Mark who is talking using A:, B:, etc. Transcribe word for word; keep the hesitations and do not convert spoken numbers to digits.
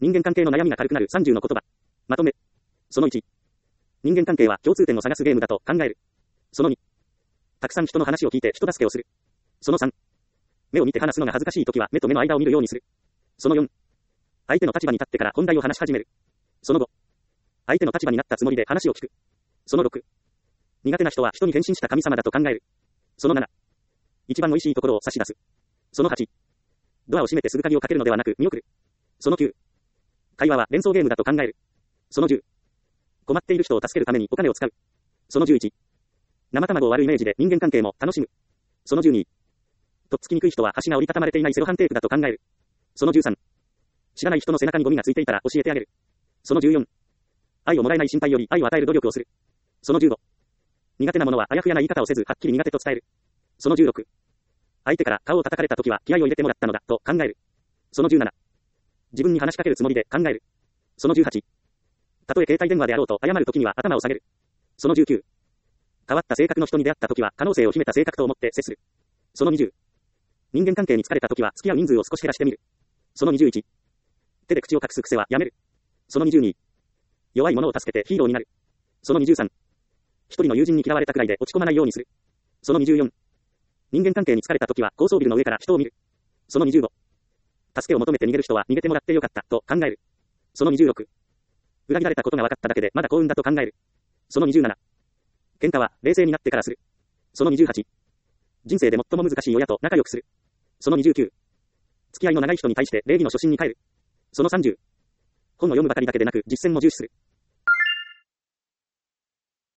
A: 人間関係の悩みが軽くなるさんじゅうの言葉。まとめ。そのいち。人間関係は共通点を探すゲームだと考える。そのに。たくさん人の話を聞いて人助けをする。そのさん。目を見て話すのが恥ずかしいときは目と目の間を見るようにする。そのよん。相手の立場に立ってから本題を話し始める。そのご。相手の立場になったつもりで話を聞く。そのろく。苦手な人は人に変身した神様だと考える。そのなな。一番美味しいところを差し出す。そのはち。ドアを閉めてすぐ鍵をかけるのではなく見送る。そのきゅう。会話は連想ゲームだと考える。そのじゅう。困っている人を助けるためにお金を使う。そのじゅういち。生卵を割るイメージで人間関係も楽しむ。そのじゅうに。とっつきにくい人は橋が折りたたまれていないセロハンテープだと考える。そのじゅうさん。知らない人の背中にゴミがついていたら教えてあげる。そのじゅうよん。愛をもらえない心配より愛を与える努力をする。そのじゅうご。苦手なものはあやふやな言い方をせずはっきり苦手と伝える。そのじゅうろく。相手から顔を叩かれたときは気合を入れてもらったのだと考える。そのじゅうなな。自分に話しかけるつもりで考える。そのじゅうはち。たとえ携帯電話であろうと謝るときには頭を下げる。そのじゅうきゅう。変わった性格の人に出会ったときは可能性を秘めた性格と思って接する。そのにじゅう。人間関係に疲れたときは付き合う人数を少し減らしてみる。そのにじゅういち。手で口を隠す癖はやめる。そのにじゅうに。弱い者を助けてヒーローになる。そのにじゅうさん。一人の友人に嫌われたくらいで落ち込まないようにする。そのにじゅうよん。人間関係に疲れたときは高層ビルの上から人を見る。そのにじゅうご。助けを求めて逃げる人は逃げてもらってよかったと考える。そのにじゅうろく。裏切られたことが分かっただけでまだ幸運だと考える。そのにじゅうなな。喧嘩は冷静になってからする。そのにじゅうはち。人生で最も難しい親と仲良くする。そのにじゅうきゅう。付き合いの長い人に対して礼儀の初心に帰る。そのさんじゅう。本を読むばかりだけでなく実践も重視する。